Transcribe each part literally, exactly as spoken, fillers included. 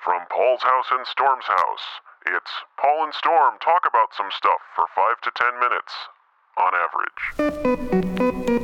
From Paul's house and Storm's house, it's Paul and Storm talk about some stuff for five to ten minutes, on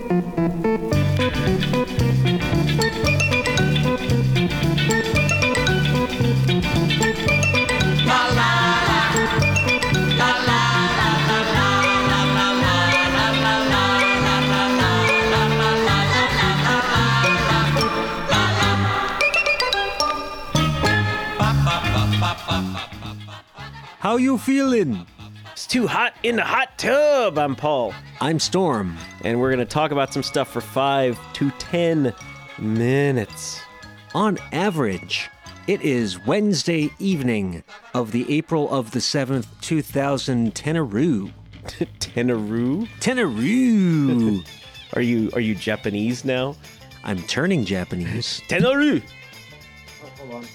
How you feeling? It's too hot in the hot tub. I'm Paul. I'm Storm. And we're going to talk about some stuff for five to ten minutes. On average, it is Wednesday evening of the April of the seventh, two thousand Tenaroo. Tenaroo? Tenaroo! Are you are you Japanese now? I'm turning Japanese. Tenaroo! Oh, hold on.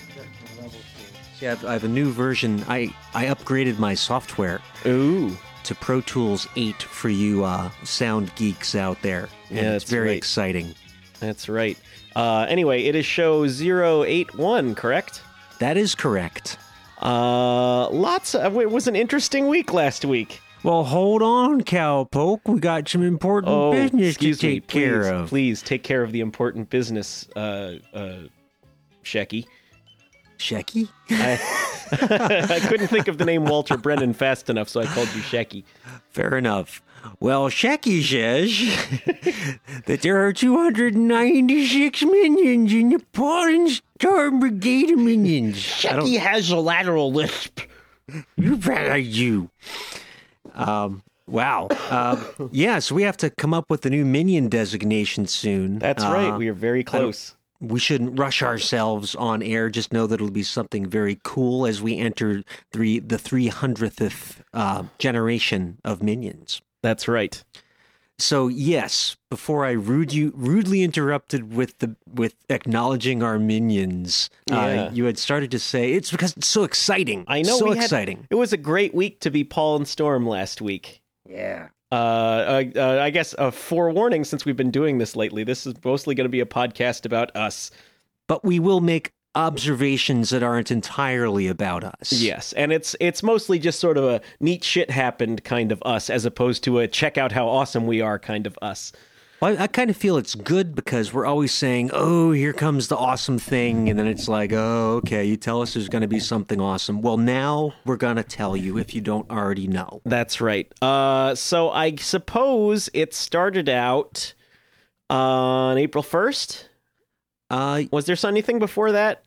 Yeah, I have a new version. I, I upgraded my software. Ooh. To Pro Tools eight for you uh, sound geeks out there. And yeah, it's that's very right. exciting. That's right. Uh, anyway, it is show zero eight one, correct? That is correct. Uh, lots of, it was an interesting week last week. Well, hold on, Cowpoke. We got some important oh, business to excuse take me, please, care of. Please take care of the important business, uh, uh, Shecky. Shecky? I, I couldn't think of the name Walter Brennan fast enough, so I called you Shecky. Fair enough. Well, Shecky says that there are two hundred ninety-six minions in the Paul and Storm Brigade of Minions. Shecky has a lateral lisp. You bet I do. Um, wow. Um, yeah, so we have to come up with a new minion designation soon. That's uh, right. We are very close. We shouldn't rush ourselves on air. Just know that it'll be something very cool as we enter the the three hundredth uh, generation of minions. That's right. So yes, before I rude you rudely interrupted with the with acknowledging our minions, yeah. uh, you had started to say it's because it's so exciting. I know, so we exciting. Had, it was a great week to be Paul and Storm last week. Yeah. Uh, uh, uh, I guess a forewarning, since we've been doing this lately, this is mostly going to be a podcast about us. But we will make observations that aren't entirely about us. Yes, and it's it's mostly just sort of a neat shit happened kind of us, as opposed to a check out how awesome we are kind of us. Well, I, I kind of feel it's good because we're always saying, oh, here comes the awesome thing. And then it's like, oh, okay, you tell us there's going to be something awesome. Well, now we're going to tell you if you don't already know. That's right. Uh, so I suppose it started out on April first? Uh, Was there anything before that?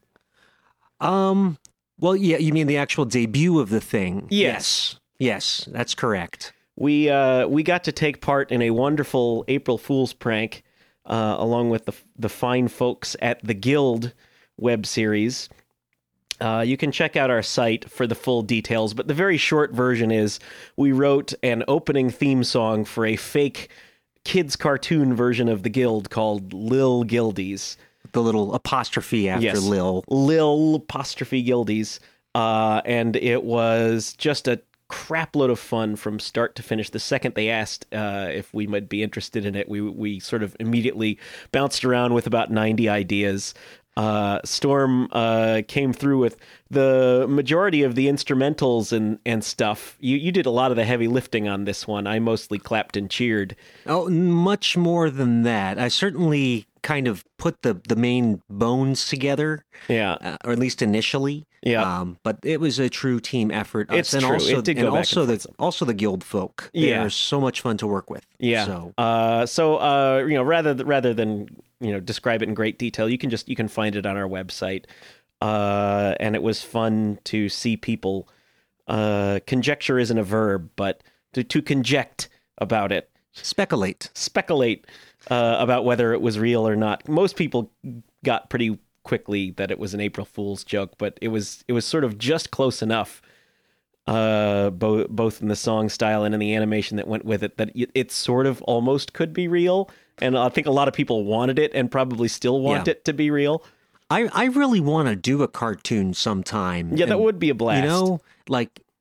Um, well, yeah, you mean the actual debut of the thing? Yes. Yes, yes, that's correct. We uh, we got to take part in a wonderful April Fool's prank, uh, along with the the fine folks at the Guild web series. Uh, you can check out our site for the full details, but the very short version is we wrote an opening theme song for a fake kids cartoon version of the Guild called Lil Guildies. The little apostrophe after yes. Lil. Lil apostrophe Guildies. Uh, and it was just a crap load of fun from start to finish. The second they asked uh, if we might be interested in it, we we sort of immediately bounced around with about ninety ideas. Uh, Storm uh, came through with the majority of the instrumentals and, and stuff. You you did a lot of the heavy lifting on this one. I mostly clapped and cheered. Oh, much more than that. I certainly kind of put the, the main bones together. Yeah. Uh, or at least initially. Yeah. Um, but it was a true team effort. It's and true. Also, it did and go back also and the forth. also the Guild folk. Yeah. They're so much fun to work with. Yeah. So, uh, so uh, you know, rather th- rather than you know describe it in great detail, you can just you can find it on our website. Uh, and it was fun to see people. Uh, conjecture isn't a verb, but to, to conject about it, speculate, speculate uh, about whether it was real or not. Most people got pretty quickly that it was an April Fool's joke, but it was it was sort of just close enough. Uh, both both in the song style and in the animation that went with it, that it, it sort of almost could be real, and I think a lot of people wanted it and probably still want Yeah. it to be real. I, I really want to do a cartoon sometime. Yeah, that And, would be a blast. You know, like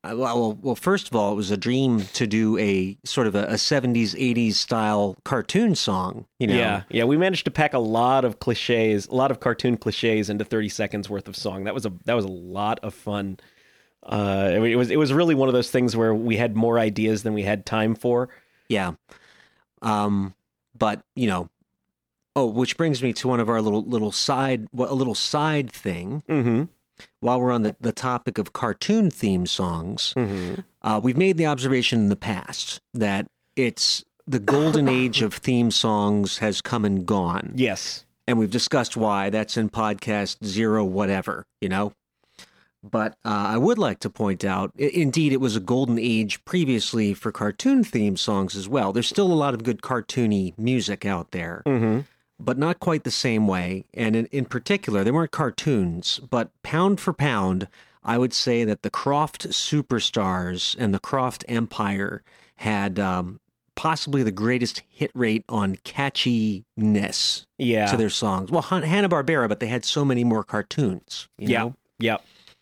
Uh, Well, well, first of all, it was a dream to do a sort of a, a seventies, eighties style cartoon song. You know, Yeah, yeah, we managed to pack a lot of cliches, a lot of cartoon cliches into thirty seconds worth of song. That was a that was a lot of fun. Uh, I mean, it was it was really one of those things where we had more ideas than we had time for. yeah. Um, but you know, oh, which brings me to one of our little little side, well, a little side thing. Mm-hmm. While we're on the, the topic of cartoon theme songs, Mm-hmm. uh, we've made the observation in the past that it's the golden age of theme songs has come and gone. Yes. And we've discussed why. That's in podcast zero, whatever, you know? But uh, I would like to point out, i- indeed, it was a golden age previously for cartoon theme songs as well. There's still a lot of good cartoony music out there, Mm-hmm. but not quite the same way. And in, in particular, they weren't cartoons, but pound for pound, I would say that the Croft Superstars and the Croft Empire had um, possibly the greatest hit rate on catchiness Yeah. to their songs. Well, Han- Hanna-Barbera, but they had so many more cartoons. You Yeah. know? Yeah.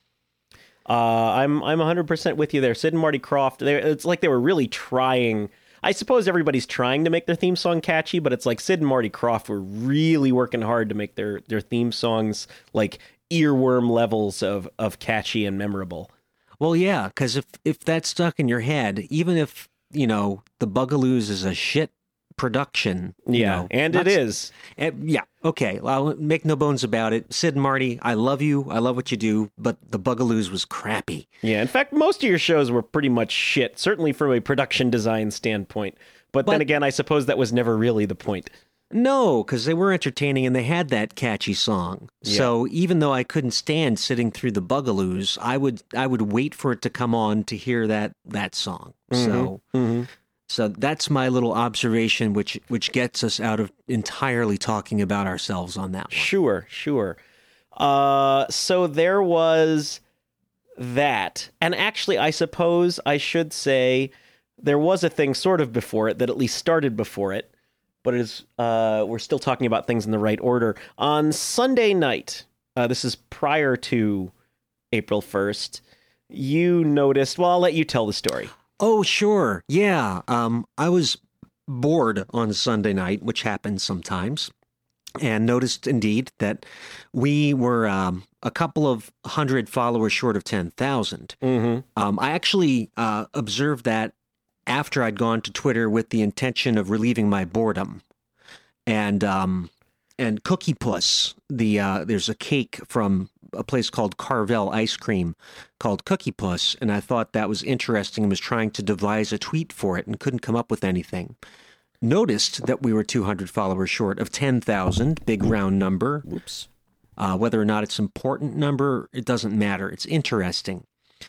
Uh, I'm I'm one hundred percent with you there. Sid and Marty Krofft, they, it's like they were really trying. I suppose everybody's trying to make their theme song catchy, but it's like Sid and Marty Krofft were really working hard to make their, their theme songs like earworm levels of, of catchy and memorable. Well, yeah, because if, if that's stuck in your head, even if, you know, the Bugaloos is a shit production. you Yeah, know, and not it is. Eh, yeah, okay. I'll make no bones about it. Sid and Marty, I love you. I love what you do, but the Bugaloos was crappy. Yeah, in fact, most of your shows were pretty much shit, certainly from a production design standpoint. But, then But- again, I suppose that was never really the point. No, because they were entertaining and they had that catchy song. So even though I couldn't stand sitting through the Bugaloos, I would I would wait for it to come on to hear that that song. So Mm-hmm. so that's my little observation, which which gets us out of entirely talking about ourselves on that one. Sure, sure. Uh, so there was that. And actually, I suppose I should say there was a thing sort of before it that at least started before it, but it is, uh, we're still talking about things in the right order. On Sunday night, uh, this is prior to April first, you noticed, well, I'll let you tell the story. Oh, sure. Yeah. Um, I was bored on Sunday night, which happens sometimes, and noticed indeed that we were um, a couple of hundred followers short of ten thousand. Mm-hmm. Um, I actually uh, observed that after I'd gone to Twitter with the intention of relieving my boredom. And um, and Cookie Puss, the uh, there's a cake from a place called Carvel Ice Cream called Cookie Puss, and I thought that was interesting and was trying to devise a tweet for it and couldn't come up with anything. Noticed that we were two hundred followers short of ten thousand, big round number. Whoops. Uh, whether or not it's an important number, it doesn't matter. It's interesting.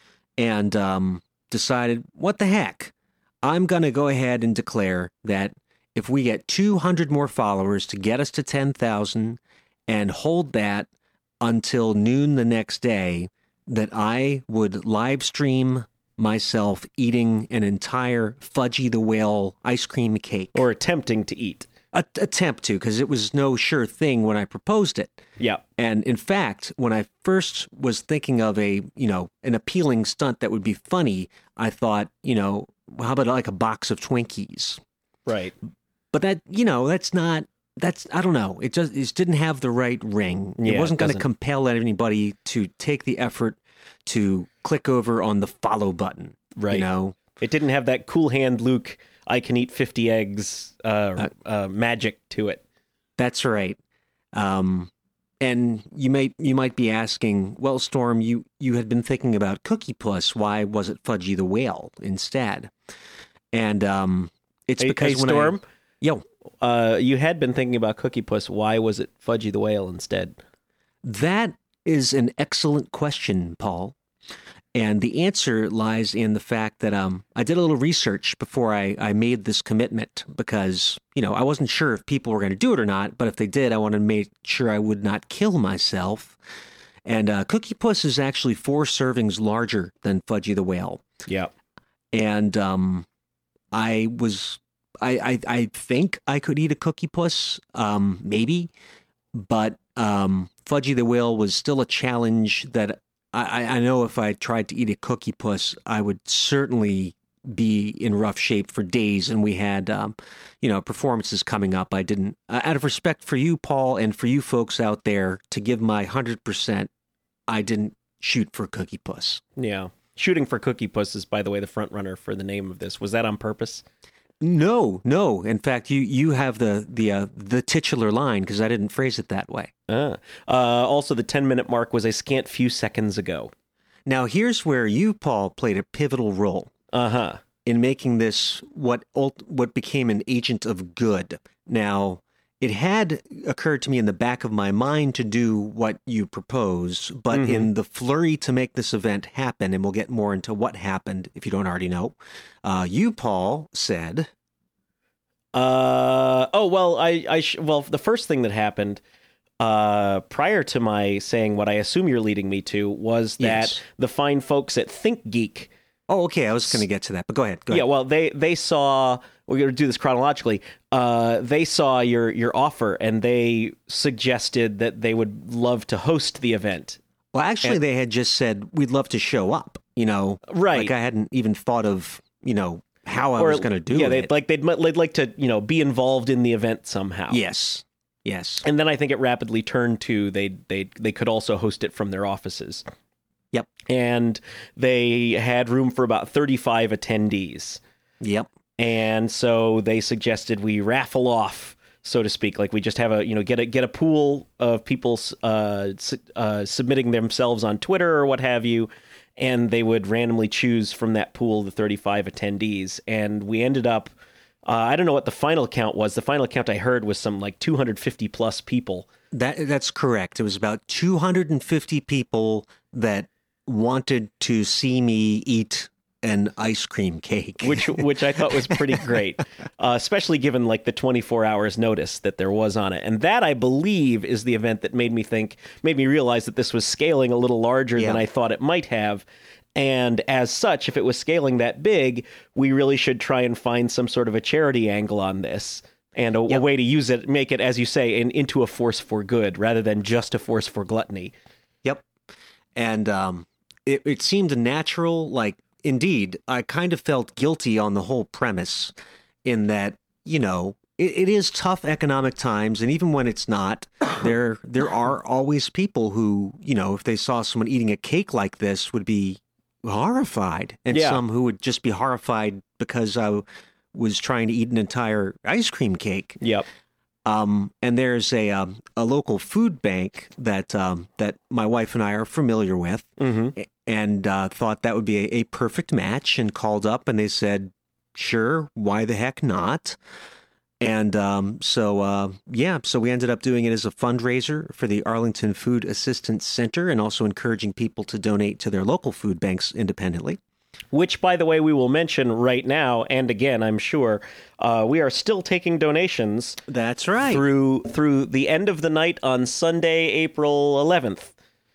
And um, decided, what the heck? I'm going to go ahead and declare that if we get two hundred more followers to get us to ten thousand and hold that until noon the next day, that I would live stream myself eating an entire Fudgy the Whale ice cream cake. Or attempting to eat. A- attempt to, because it was no sure thing when I proposed it. Yeah. And in fact, when I first was thinking of a, you know, an appealing stunt that would be funny, I thought, you know, how about like a box of Twinkies? Right. But that, you know, that's not, that's, I don't know. It just, it just didn't have the right ring. Yeah, it wasn't it going to doesn't. compel anybody to take the effort to click over on the follow button. Right. You know? It didn't have that cool hand Luke, I can eat fifty eggs uh, uh, magic to it. That's right. Um, and you may you might be asking, well, Storm, you, you had been thinking about Cookie Puss. Why was it Fudgy the Whale instead? And um, it's Hey, because hey, when Storm, I, yo, uh, you had been thinking about Cookie Puss. Why was it Fudgy the Whale instead? that is an excellent question, Paul. And the answer lies in the fact that um, I did a little research before I, I made this commitment because, you know, I wasn't sure if people were going to do it or not, but if they did, I wanted to make sure I would not kill myself. And uh, Cookie Puss is actually four servings larger than Fudgy the Whale. Yeah. And um, I was, I, I, I think I could eat a Cookie Puss, um, maybe, but um, Fudgy the Whale was still a challenge that I, I know if I tried to eat a cookie puss, I would certainly be in rough shape for days. And we had, um, you know, performances coming up. I didn't, uh, out of respect for you, Paul, and for you folks out there, to give my one hundred percent, I didn't shoot for cookie puss. Yeah. Shooting for cookie puss is, by the way, the front runner for the name of this. Was that on purpose? No, no. In fact, you you have the the uh, the titular line because I didn't phrase it that way. Ah. Uh, also, the ten-minute mark was a scant few seconds ago. Now, here's where you, Paul, played a pivotal role. Uh-huh. In making this what ult- what became an agent of good. Now, it had occurred to me in the back of my mind to do what you propose, but mm-hmm. in the flurry to make this event happen, and we'll get more into what happened if you don't already know, uh, you, Paul, said... Uh, oh, well, I, I sh- well, the first thing that happened uh, prior to my saying what I assume you're leading me to was that Yes. the fine folks at ThinkGeek... Oh, okay. I was going to get to that, but go ahead. Go yeah, ahead. well, they they saw. We're going to do this chronologically. Uh, they saw your your offer, and they suggested that they would love to host the event. Well, actually, and, they had just said we'd love to show up. You know, right? Like I hadn't even thought of you know how I or, was going to do yeah, it. they'd like they'd, they'd like to you know be involved in the event somehow. Yes, yes. And then I think it rapidly turned to they they they could also host it from their offices. Yep. And they had room for about thirty-five attendees. Yep. And so they suggested we raffle off, so to speak, like we just have a, you know, get a get a pool of people uh, uh, submitting themselves on Twitter or what have you, and they would randomly choose from that pool the thirty-five attendees. And we ended up, uh, I don't know what the final count was. The final count I heard was some like two hundred fifty plus people. That that's correct. It was about two hundred fifty people that wanted to see me eat an ice cream cake, which which I thought was pretty great, uh, especially given like the twenty-four hours notice that there was on it. And that, I believe, is the event that made me think, made me realize that this was scaling a little larger yeah. than I thought it might have. And as such, if it was scaling that big, we really should try and find some sort of a charity angle on this and a, yep. a way to use it, make it, as you say, in, into a force for good rather than just a force for gluttony. Yep. And um, it, it seemed natural. Like, indeed, I kind of felt guilty on the whole premise in that, you know, it, it is tough economic times. And even when it's not, there there are always people who, you know, if they saw someone eating a cake like this would be horrified. And yeah. some who would just be horrified because I was trying to eat an entire ice cream cake. Yep. Um, and there's a um, a local food bank that um, that my wife and I are familiar with, mm-hmm. and uh, thought that would be a, a perfect match, and called up and they said, "Sure, why the heck not?" And um, so uh, yeah, so we ended up doing it as a fundraiser for the Arlington Food Assistance Center, and also encouraging people to donate to their local food banks independently. Which, by the way, we will mention right now, and again, I'm sure, uh, we are still taking donations. That's right. Through through the end of the night on Sunday, April eleventh.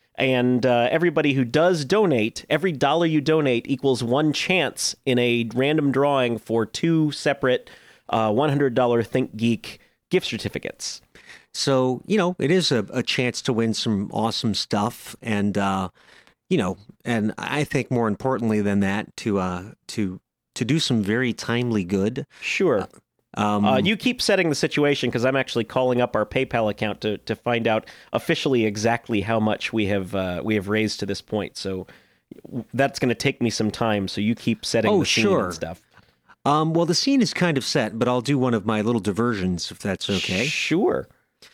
And uh, everybody who does donate, every dollar you donate equals one chance in a random drawing for two separate uh, one hundred dollars ThinkGeek gift certificates. So, you know, it is a, a chance to win some awesome stuff, and uh you know, and I think more importantly than that, to uh, to to do some very timely good. Sure. Um, uh, you keep setting the situation because I'm actually calling up our PayPal account to to find out officially exactly how much we have uh, we have raised to this point. So that's going to take me some time. So you keep setting oh, the scene sure. and stuff. Um, well, the scene is kind of set, but I'll do one of my little diversions if that's okay. Sure.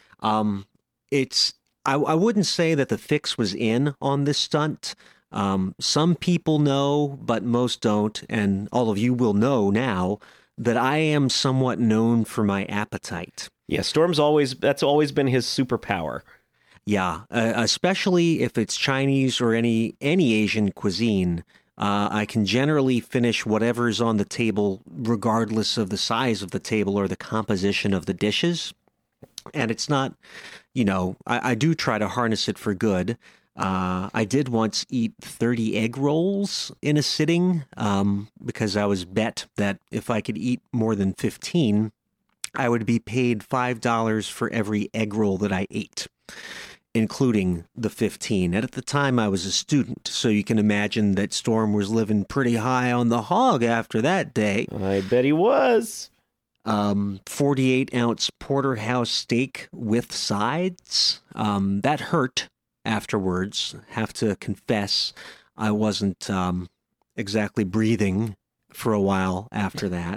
Um, it's. I, I wouldn't say that the fix was in on this stunt. Um, some people know, but most don't, and all of you will know now that I am somewhat known for my appetite. Yeah, Storm's always, that's always been his superpower. Yeah, uh, especially if it's Chinese or any any Asian cuisine. Uh, I can generally finish whatever's on the table, regardless of the size of the table or the composition of the dishes. And it's not, you know, I, I do try to harness it for good. Uh, I did once eat thirty egg rolls in a sitting um, because I was bet that if I could eat more than fifteen, I would be paid five dollars for every egg roll that I ate. including the fifteen. And at the time, I was a student, so you can imagine that Storm was living pretty high on the hog after that day. I bet he was. Um, forty-eight ounce porterhouse steak with sides. Um, that hurt afterwards. Have to confess, I wasn't um, exactly breathing for a while after that.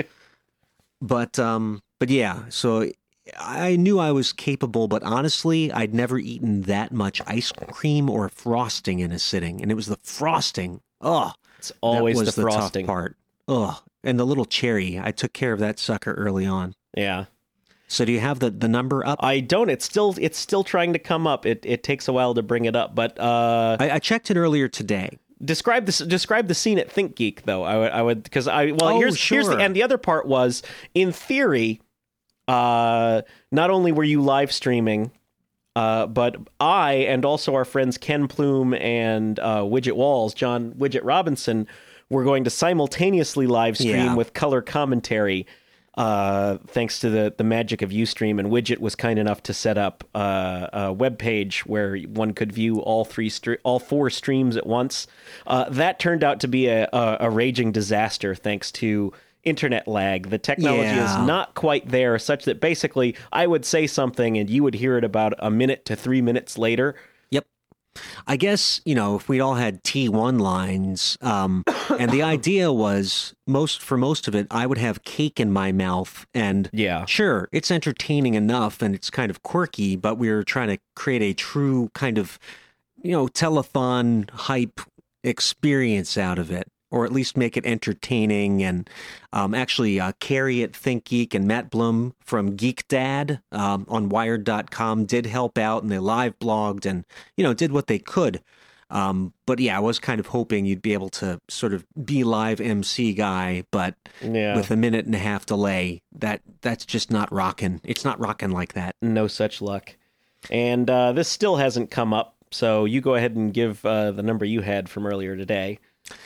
but um, but yeah, so I knew I was capable, but honestly, I'd never eaten that much ice cream or frosting in a sitting, and it was the frosting. Oh, it's always that was the frosting tough part. Oh, and the little cherry. I took care of that sucker early on. Yeah. So do you have the, the number up? I don't. It's still it's still trying to come up. It it takes a while to bring it up, but uh, I, I checked it earlier today. Describe this. Describe the scene at ThinkGeek, though. I would. I would because I. Well, Oh, here's here's the sure. and the other part was in theory. Uh, not only were you live streaming, uh, but I and also our friends Ken Plume and uh, Widget Walls, John Widget Robinson, were going to simultaneously live stream Yeah. with color commentary. Uh, thanks to the, the magic of Ustream, and Widget was kind enough to set up uh, a web page where one could view all three stre- all four streams at once. Uh, that turned out to be a, a, a raging disaster thanks to internet lag. The technology Yeah. is not quite there, such that basically I would say something and you would hear it about a minute to three minutes later. Yep. I guess, you know, if we'd all had T one lines, um, and the idea was most for most of it, I would have cake in my mouth. And Yeah. sure, it's entertaining enough and it's kind of quirky, but we were trying to create a true kind of, you know, telethon hype experience out of it. Or at least make it entertaining, and um, actually uh, Carrie at ThinkGeek and Matt Blum from Geek Dad um, on Wired dot com did help out, and they live blogged and, you know, did what they could. Um, but yeah, I was kind of hoping you'd be able to sort of be live M C guy, but Yeah. with a minute and a half delay, that that's just not rocking. It's not rocking like that. No such luck. And uh, this still hasn't come up, so you go ahead and give uh, the number you had from earlier today.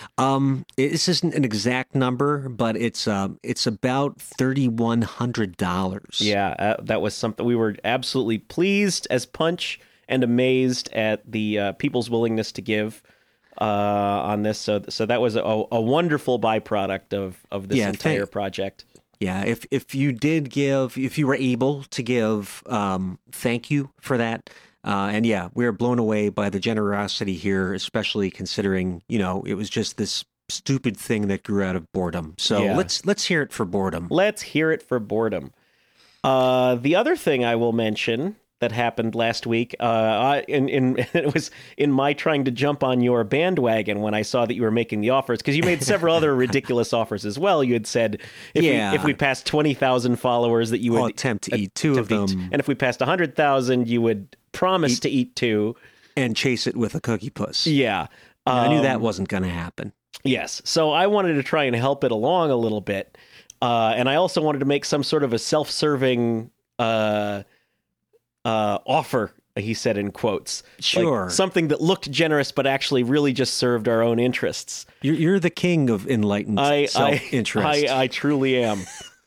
Um, this isn't an exact number, but it's uh, it's about thirty-one hundred dollars. Yeah, uh, that was something we were absolutely pleased as Punch and amazed at the uh, people's willingness to give uh, on this. So, so that was a, a wonderful byproduct of of this Yeah, entire thank- project. Yeah, if if you did give, if you were able to give, um, thank you for that. Uh, and yeah, we were blown away by the generosity here, especially considering, you know, it was just this stupid thing that grew out of boredom. So Yeah. let's let's hear it for boredom. Let's hear it for boredom. Uh, the other thing I will mention that happened last week, uh, I, in, in, it was in my trying to jump on your bandwagon when I saw that you were making the offers, because you made several other ridiculous offers as well. You had said if, Yeah. we, if we passed twenty thousand followers that you would I'll attempt to eat two of attempt to them eat- and if we passed one hundred thousand, you would promise Eat- to eat two. and chase it with a cookie puss. Yeah. I knew that Um, wasn't going to happen. Yes. So I wanted to try and help it along a little bit. Uh, and I also wanted to make some sort of a self-serving uh, uh, offer, he said in quotes. Like Sure. something that looked generous, but actually really just served our own interests. You're, you're the king of enlightened I, I, self-interest. I, I truly am.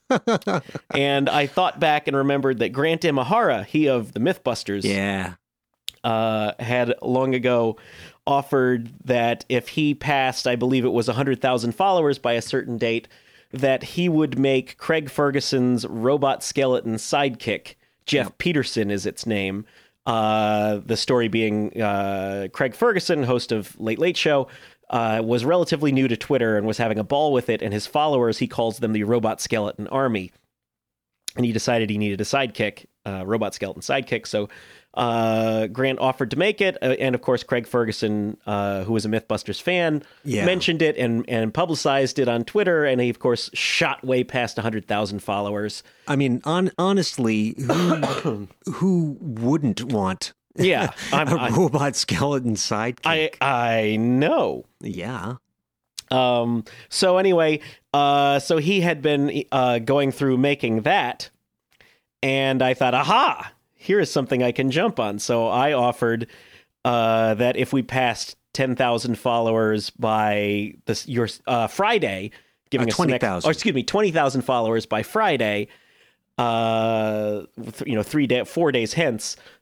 And I thought back and remembered that Grant Imahara, he of the Mythbusters, yeah. uh, had long ago offered that if he passed, I believe it was one hundred thousand followers by a certain date, that he would make Craig Ferguson's robot skeleton sidekick, Jeff Peterson is its name. Uh, the story being uh, Craig Ferguson, host of Late Late Show, uh, was relatively new to Twitter and was having a ball with it, and his followers, he calls them the Robot Skeleton Army. And he decided he needed a sidekick, uh, Robot Skeleton sidekick, so uh, Grant offered to make it, uh, and of course Craig Ferguson, uh, who was a Mythbusters fan, Yeah. mentioned it and, and publicized it on Twitter, and he, of course, shot way past one hundred thousand followers. I mean, on, honestly, who, who wouldn't want Yeah, I'm, a I, robot skeleton sidekick? I, I know. yeah. Um, so anyway, uh, so he had been uh, going through making that, and I thought, aha, here is something I can jump on. So I offered uh, that if we passed ten thousand followers by this your uh, Friday, giving Uh, us some ex- twenty thousand. or excuse me, twenty thousand followers by Friday, uh, th- you know, three day, four days hence.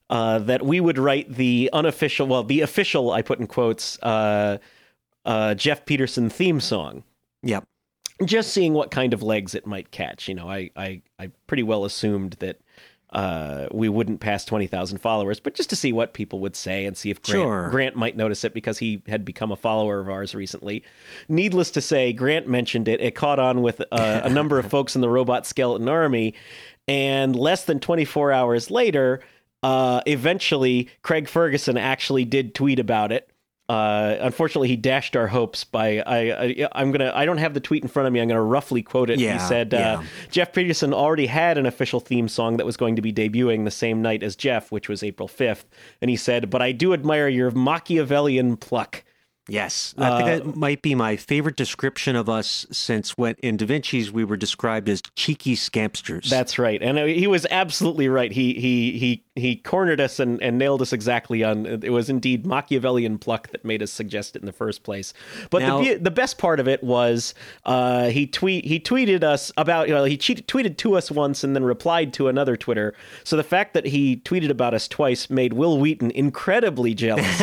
uh, that we would write the unofficial, well, the official, I put in quotes, uh, uh, Jeff Peterson theme song. Yep. Just seeing what kind of legs it might catch. You know, I I, I pretty well assumed that uh, we wouldn't pass twenty thousand followers, but just to see what people would say and see if Grant, Sure. Grant might notice it because he had become a follower of ours recently. Needless to say, Grant mentioned it. It caught on with uh, a number of folks in the Robot Skeleton Army, and less than twenty-four hours later, uh, eventually Craig Ferguson actually did tweet about it. Uh, unfortunately, he dashed our hopes by I, I I'm gonna I don't have the tweet in front of me. I'm gonna roughly quote it. Yeah, he said yeah. uh, Jeff Peterson already had an official theme song that was going to be debuting the same night as Jeff, which was April fifth. And he said, "But I do admire your Machiavellian pluck." Yes, I think Uh, that might be my favorite description of us since when in Da Vinci's we were described as cheeky scampsters. That's right, and he was absolutely right. He he he he cornered us and, and nailed us exactly on. It was indeed Machiavellian pluck that made us suggest it in the first place. But Now- the the best part of it was uh, he tweet he tweeted us about you know he cheated, tweeted to us once and then replied to another Twitter. So the fact that he tweeted about us twice made Will Wheaton incredibly jealous,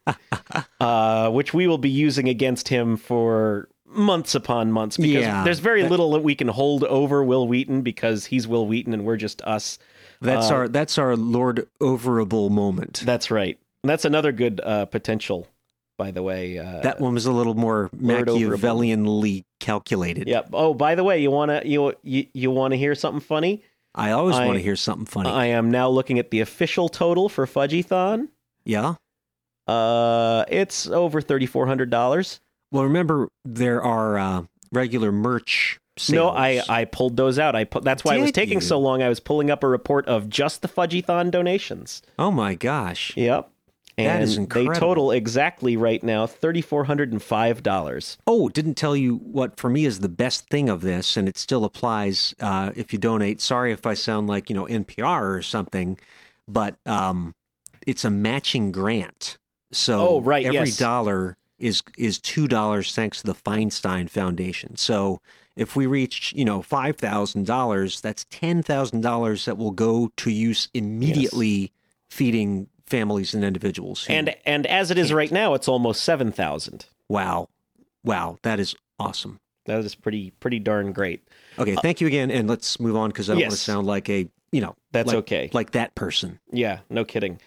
uh, which we will be using against him for months upon months because Yeah. there's very little that we can hold over Will Wheaton because he's Will Wheaton and we're just us. that's uh, our that's our Lord Overable moment. That's right. And that's another good uh, potential, by the way. Uh, That one was a little more Lord Overable. Machiavellianly calculated. Yep. Oh, by the way, you wanna you you, you want to hear something funny? I always I- want to hear something funny. I am now looking at the official total for Fudgy-thon. yeah. Uh, it's over thirty-four hundred dollars. Well, remember there are uh, regular merch sales. No, I, I pulled those out. I pu- that's why it was Did taking you? so long. I was pulling up a report of just the Fudgy-thon donations. Oh my gosh. Yep. And That is they incredible. total exactly right now three thousand four hundred five dollars. Oh, didn't tell you what for me is the best thing of this, and it still applies uh, if you donate. Sorry if I sound like you know N P R or something, but um, it's a matching grant. So Oh, right, every yes. dollar is is two dollars thanks to the Feinstein Foundation. So if we reach you know five thousand dollars, that's ten thousand dollars that will go to use immediately feeding families and individuals. who- And and as it is right now, it's almost seven thousand. wow, wow, that is awesome. That is pretty pretty darn great. Okay, thank you again, and let's move on because I don't want to Yes. sound like a you know That's like- okay. like that person. Yeah, no kidding.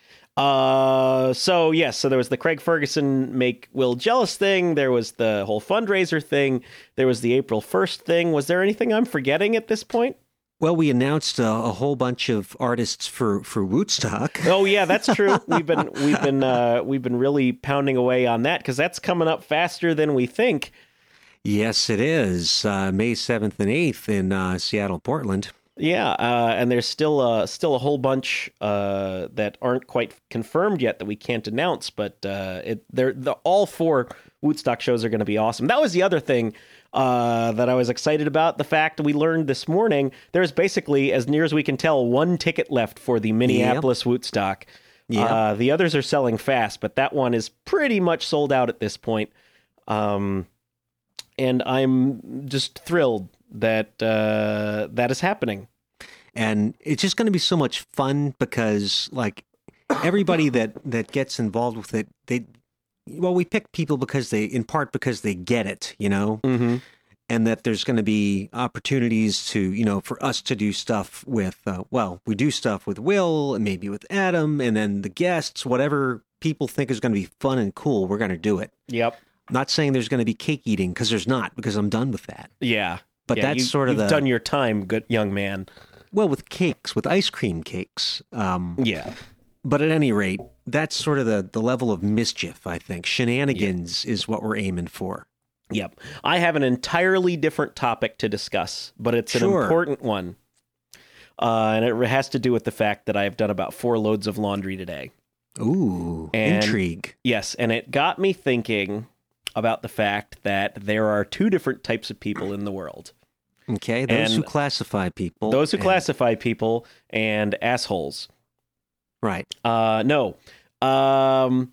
Uh, so yes, so there was the Craig Ferguson make Will jealous thing. There was the whole fundraiser thing. There was the April first thing. Was there anything I'm forgetting at this point? Well, we announced a, a whole bunch of artists for for Woodstock. Oh yeah, that's true. We've been we've been uh, we've been really pounding away on that because that's coming up faster than we think. Yes, it is uh, May seventh and eighth in uh, Seattle, Portland. Yeah, uh, and there's still uh, still a whole bunch uh, that aren't quite confirmed yet that we can't announce, but uh, it, they're the all four Woodstock shows are going to be awesome. That was the other thing uh, that I was excited about. The fact we learned this morning there's basically, as near as we can tell, one ticket left for the Minneapolis Woodstock. Yeah. Uh, the others are selling fast, but that one is pretty much sold out at this point. Um, and I'm just thrilled that uh, that is happening. And it's just going to be so much fun because, like, everybody that, that gets involved with it, they, well, we pick people because they, in part because they get it, you know, Mm-hmm. and that there's going to be opportunities to, you know, for us to do stuff with, uh, well, we do stuff with Will and maybe with Adam and then the guests, whatever people think is going to be fun and cool, we're going to do it. Yep. Not saying there's going to be cake eating because there's not, because I'm done with that. Yeah. But Yeah, that's you, sort of you've the done your time, good young man. well with cakes, with ice cream cakes. Um, Yeah. but at any rate, that's sort of the the level of mischief. I think shenanigans is what we're aiming for. Yep. I have an entirely different topic to discuss, but it's an Sure. important one. Uh, and it has to do with the fact that I've done about four loads of laundry today. Ooh, And- intrigue. Yes, and it got me thinking about the fact that there are two different types of people in the world. Okay, those and who classify people. Those who and- classify people and assholes. right. Uh, no. Um,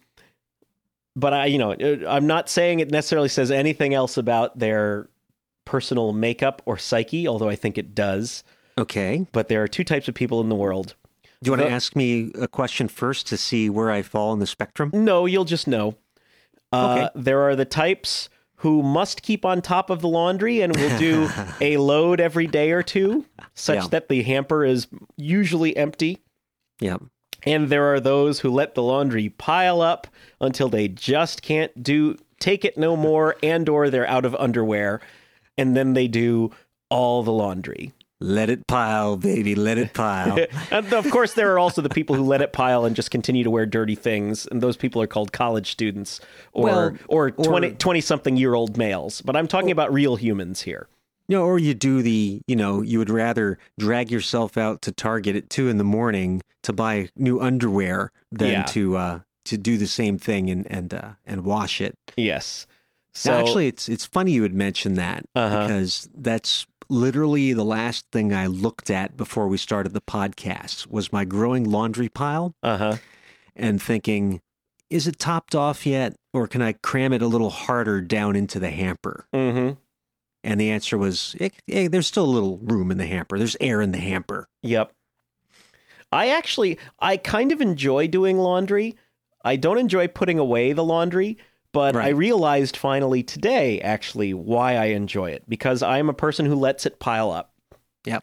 but I, you know, I'm not saying it necessarily says anything else about their personal makeup or psyche, although I think it does. Okay. But there are two types of people in the world. Do you want The- to ask me a question first to see where I fall in the spectrum? No, you'll just know. Uh, Okay. There are the types who must keep on top of the laundry and will do a load every day or two, such Yeah. that the hamper is usually empty. Yeah. And there are those who let the laundry pile up until they just can't do take it no more, and or they're out of underwear, and then they do all the laundry. Let it pile, baby. Let it pile. And of course, there are also the people who let it pile and just continue to wear dirty things, and those people are called college students or Well, or or- 20, twenty-something year old males. But I'm talking about real humans here. You know, or you do the, you know, you would rather drag yourself out to Target at two in the morning to buy new underwear than Yeah. to uh, to do the same thing and and uh, and wash it. Yes. So Now, actually, it's it's funny you would mention that Uh-huh. because that's literally the last thing I looked at before we started the podcast was my growing laundry pile uh huh. and thinking, is it topped off yet, or can I cram it a little harder down into the hamper? Mm-hmm. And the answer was, eh, eh, there's still a little room in the hamper. There's air in the hamper. Yep. I actually, I kind of enjoy doing laundry. I don't enjoy putting away the laundry, but I Right. realized finally today, actually, why I enjoy it. Because I'm a person who lets it pile up. Yep.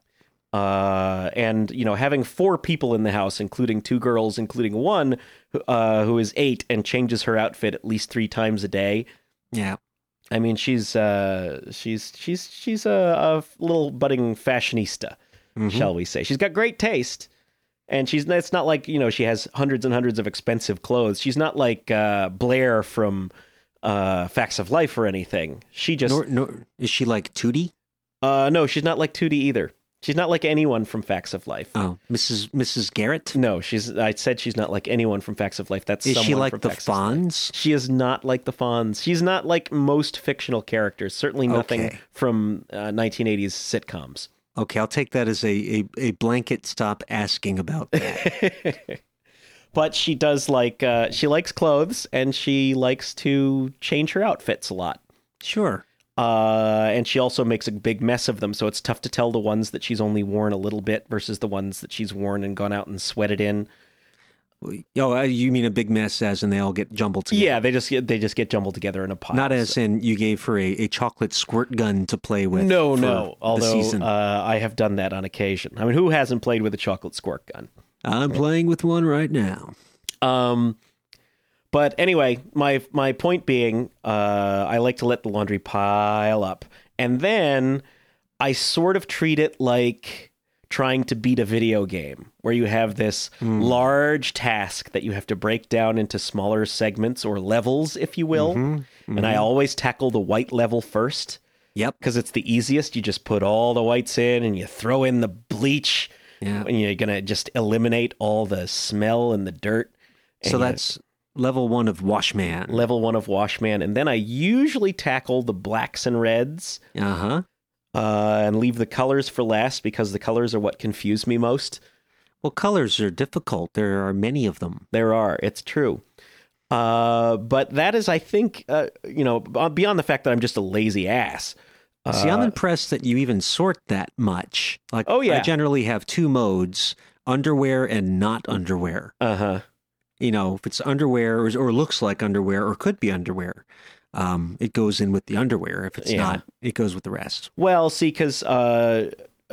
Uh, and, you know, having four people in the house, including two girls, including one uh, who is eight and changes her outfit at least three times a day. Yeah. I mean, she's uh, she's she's she's a, a little budding fashionista, Mhm. shall we say? She's got great taste, and she's it's not like, you know, she has hundreds and hundreds of expensive clothes. She's not like uh, Blair from uh, Facts of Life or anything. She just Nor, nor, is she like Tootie? uh, no, she's not like Tootie either. She's not like anyone from Facts of Life. Oh, Missus Missus Garrett? No, she's. I said she's not like anyone from Facts of Life. That's Is she someone like from the Facts of Life. Fonz? She is not like the Fonz. She's not like most fictional characters. Certainly nothing Okay. from uh, nineteen eighties sitcoms. Okay, I'll take that as a, a, a blanket stop asking about that. But she does like uh, she likes clothes, and she likes to change her outfits a lot. Sure. Uh, and she also makes a big mess of them, so it's tough to tell the ones that she's only worn a little bit versus the ones that she's worn and gone out and sweated in. Oh, uh, you mean a big mess as in they all get jumbled together? Yeah, they just get they just get jumbled together in a pile. Not as in you gave her a, a chocolate squirt gun to play with. No, for no. the Although season. uh, I have done that on occasion. I mean, who hasn't played with a chocolate squirt gun? I'm playing with one right now. Um, but anyway, my my point being, uh, I like to let the laundry pile up, and then I sort of treat it like trying to beat a video game, where you have this large task that you have to break down into smaller segments or levels, if you will. Mm-hmm. And I always tackle the white level first. Yep. Because it's the easiest. You just put all the whites in and you throw in the bleach. Yeah. And you're going to just eliminate all the smell and the dirt. So And that's level one of Washman. level one of Washman. And then I usually tackle the blacks and reds Uh huh. uh, and leave the colors for last, because the colors are what confuse me most. Well, colors are difficult. There are many of them. There are. It's true. Uh, but that is, I think, uh, you know, beyond the fact that I'm just a lazy ass. See, I'm Uh, impressed that you even sort that much. Like, Oh, yeah. I generally have two modes: underwear and not underwear. Uh-huh. You know, if it's underwear or, or looks like underwear or could be underwear, um, it goes in with the underwear. If it's Yeah. not, it goes with the rest. Well, see, because uh,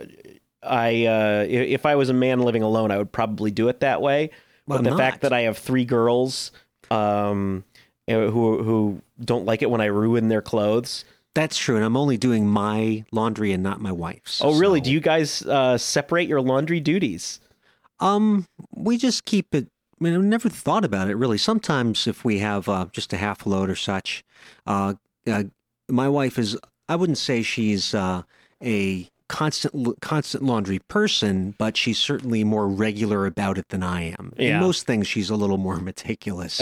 I, uh, i- if I was a man living alone, I would probably do it that way. Well, But the I'm fact not. that I have three girls um, uh, who who don't like it when I ruin their clothes. That's true, and I'm only doing my laundry and not my wife's. Oh, really? so- Do you guys uh, separate your laundry duties? Um, we just keep it. I mean, I've never thought about it really. Sometimes if we have uh, just a half load or such, uh, uh, my wife is. I wouldn't say she's uh, a constant constant laundry person, but she's certainly more regular about it than I am. Yeah. In most things, she's a little more meticulous.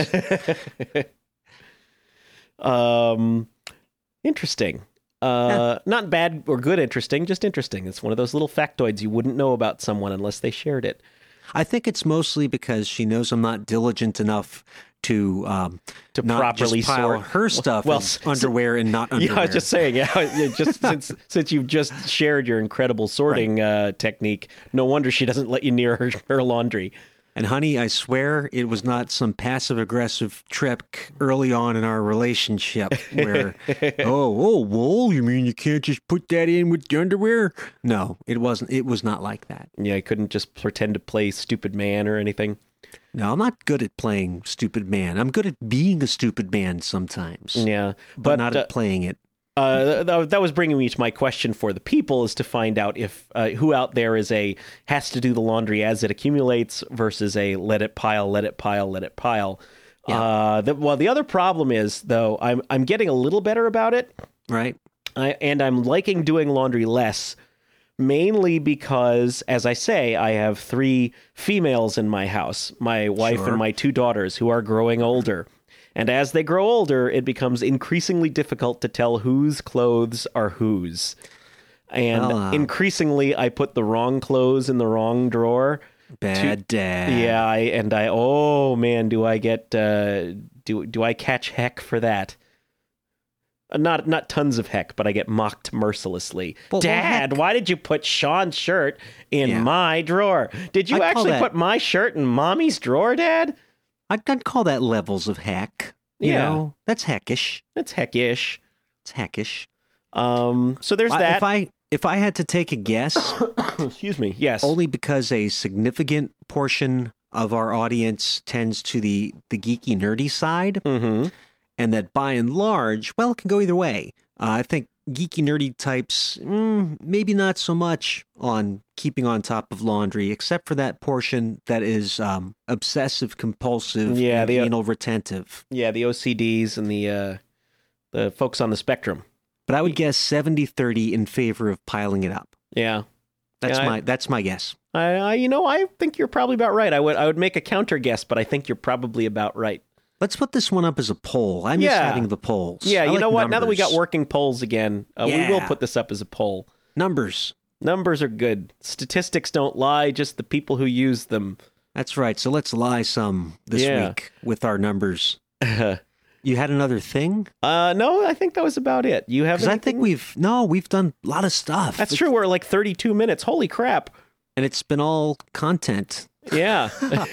um, interesting. Uh, not bad or good interesting, just interesting. It's one of those little factoids you wouldn't know about someone unless they shared it. I think it's mostly because she knows I'm not diligent enough to um, To not properly just pile sort her stuff well, as s- underwear and not underwear. Yeah, I was just saying. Yeah, yeah, just since since you've just shared your incredible sorting uh, technique, no wonder she doesn't let you near her, her laundry. And honey, I swear it was not some passive-aggressive trick early on in our relationship where, oh, oh, wool, you mean you can't just put that in with the underwear? No, it wasn't. It was not like that. Yeah, I couldn't just pretend to play stupid man or anything. No, I'm not good at playing stupid man. I'm good at being a stupid man sometimes, Yeah, but, but not uh, at playing it. Uh, th- that was bringing me to my question for the people, is to find out if uh, who out there is a has to do the laundry as it accumulates versus a let it pile, let it pile, let it pile. Yeah. Uh, the, well, the other problem is, though, I'm I'm getting a little better about it, Right? I, and I'm liking doing laundry less, mainly because, as I say, I have three females in my house, my wife Sure. and my two daughters, who are growing older. And as they grow older, it becomes increasingly difficult to tell whose clothes are whose. And Well, uh, increasingly, I put the wrong clothes in the wrong drawer. Bad dad. Yeah, I, and I, oh man, do I get, uh, do do I catch heck for that? Uh, Not not tons of heck, but I get mocked mercilessly. Well, well, Dad, heck- why did you put Sean's shirt in Yeah. my drawer? Did you I call actually that- put my shirt in Mommy's drawer, Dad? I'd, I'd call that levels of heck. You Yeah. know, that's heckish. That's heckish. It's heckish. Um, so there's I- that. If I if I had to take a guess, Excuse me. Yes. only because a significant portion of our audience tends to the the geeky nerdy side, Mm-hmm. and that by and large, well, it can go either way. Uh, I think geeky nerdy types, mm, maybe not so much on keeping on top of laundry, except for that portion that is um, obsessive compulsive, Yeah, and the- anal retentive. Yeah, the O C Ds and the uh, the folks on the spectrum. But I would guess seventy thirty in favor of piling it up. Yeah. That's Yeah, I- my that's my guess. I, I, you know, I think you're probably about right. I would, I would make a counter guess, but I think you're probably about right. Let's put this one up as a poll. I miss Yeah. having the polls. Yeah, I you like know what? Now that we got numbers. working polls again, uh, we will Yeah. put this up as a poll. Numbers. Numbers are good. Statistics don't lie, just the people who use them. That's right. So let's lie some this Yeah. week with our numbers. uh, You had another thing? no, I think that was about it. You have Because I think anything? we've no, we've done a lot of stuff. That's It's- true. We're like thirty-two minutes. Holy crap. and it's been all content. Yeah.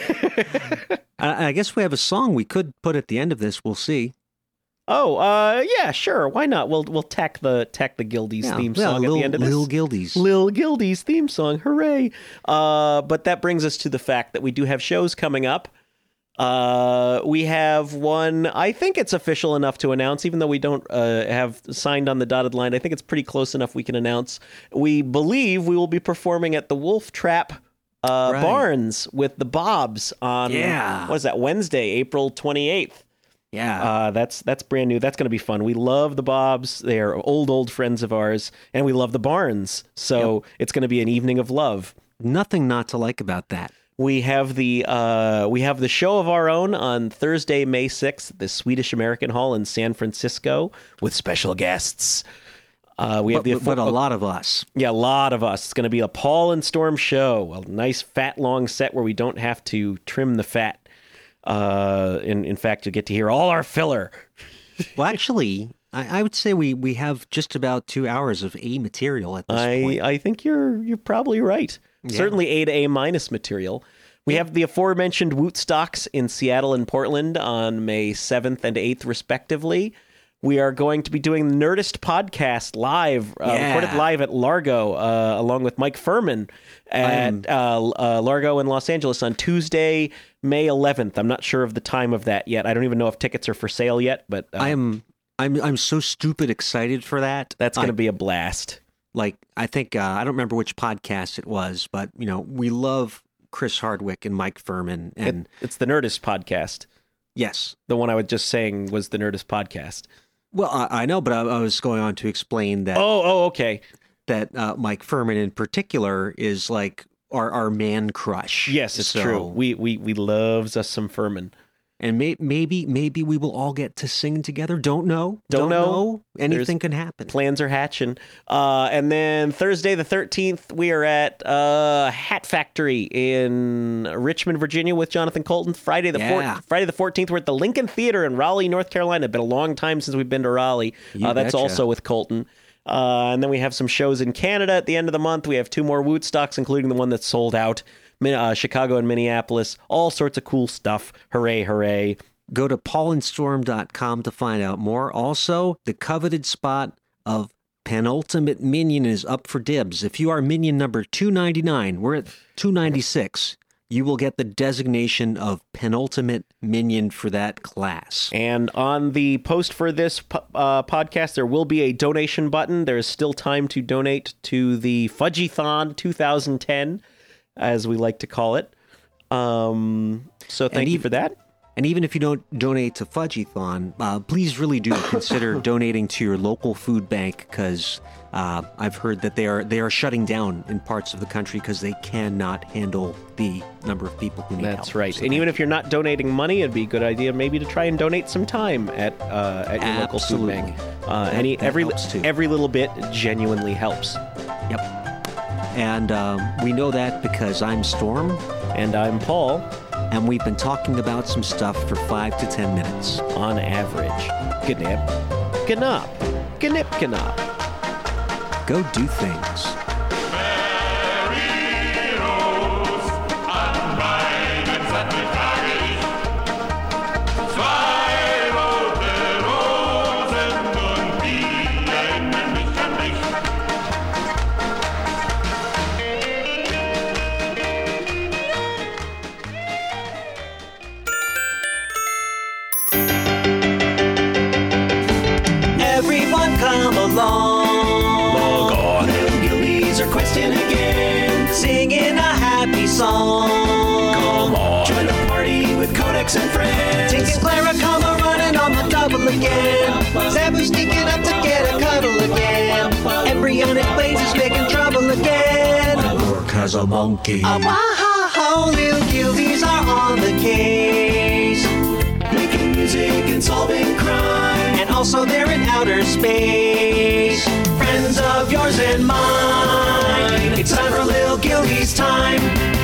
I, I guess we have a song we could put at the end of this. We'll see. Oh, uh, yeah, sure. Why not? We'll we'll tack the tack the Gildies Yeah, theme yeah, song Lil, at the end of this. Lil Gildies. Lil Gildies theme song, hooray! Uh, but that brings us to the fact that we do have shows coming up. Uh, we have one. I think it's official enough to announce, even though we don't uh, have signed on the dotted line. I think it's pretty close enough we can announce. We believe we will be performing at the Wolf Trap uh, Right. Barns with the Bobs on Yeah. what is that? Wednesday, April twenty-eighth. Yeah. Uh, that's that's brand new. That's going to be fun. We love the Bobs. They are old, old friends of ours, and we love the Barns. So it's going to be an evening of love. Nothing not to like about that. We have the uh, we have the show of our own on Thursday, May sixth, at the Swedish American Hall in San Francisco with special guests. Uh, we have But, the but a lot of us. yeah, a lot of us. It's going to be a Paul and Storm show, a nice fat long set where we don't have to trim the fat. Uh, in in fact, you get to hear all our filler. Well, actually, I, I would say we, we have just about two hours of A material at this I point. I think you're you're probably right. Yeah. Certainly A to A minus material. We have the aforementioned Wootstocks in Seattle and Portland on May seventh and eighth, respectively. We are going to be doing the Nerdist podcast live, uh, Yeah. recorded live at Largo, uh, along with Mike Furman at uh, uh, Largo in Los Angeles on Tuesday, May eleventh. I'm not sure of the time of that yet. I don't even know if tickets are for sale yet, but uh, I am I'm I'm so stupid excited for that. that's going to I- be a blast. like I think uh, I don't remember which podcast it was, but you know we love Chris Hardwick and Mike Furman, and It, it's the Nerdist podcast. yes, The one I was just saying was the Nerdist podcast. well I, I know, but I, I was going on to explain that Oh, oh, okay. that uh, Mike Furman in particular is like our our man crush. Yes, it's So, true. We we we loves us some Furman. And may- maybe maybe we will all get to sing together. Don't know. Don't know. Anything There's- can happen. Plans are hatching. Uh, and then Thursday the thirteenth, we are at uh, Hat Factory in Richmond, Virginia with Jonathan Colton. Friday the Yeah. four- Friday the fourteenth, we're at the Lincoln Theater in Raleigh, North Carolina. Been a long time since we've been to Raleigh. You Uh, that's betcha. also with Colton. Uh, and then we have some shows in Canada at the end of the month. We have two more Woodstocks, including the one that's sold out. Min- uh, Chicago and Minneapolis. All sorts of cool stuff. Hooray, hooray. Go to paul and storm dot com to find out more. Also, the coveted spot of Penultimate Minion is up for dibs. If you are Minion number two ninety-nine, we're at two ninety-six. You will get the designation of Penultimate Minion for that class. And on the post for this po- uh, podcast, there will be a donation button. There is still time to donate to the Fudgy-thon twenty ten, as we like to call it. Um, so thank And you ev- for that. And even if you don't donate to Fudgy-thon, uh, please really do consider donating to your local food bank, because uh, I've heard that they are they are shutting down in parts of the country because they cannot handle the number of people who need help. That's right. So And even if you're not donating money, it'd be a good idea maybe to try and donate some time at uh, at your local food Absolutely. bank. Uh, That- any that every helps too. every little bit genuinely helps. Yep. And um, we know that because I'm Storm, And I'm Paul. and we've been talking about some stuff for five to ten minutes. On average. Gnip, gnop, gnip, gnop. Go do things. Everyone come along. Log on. Little Gillies are questing again, singing a happy song. Come on. Join a party with Codex and friends. Tink and Clara come a running on the double again. Zabu sneaking up to get a cuddle again. Embryonic Blaze is making trouble again. Work has a monkey. Ah, wah, ho, Little Gillies are on the case, making music and solving crime, and also they're in outer space. Friends of yours and mine, it's time for Lil Gillies time.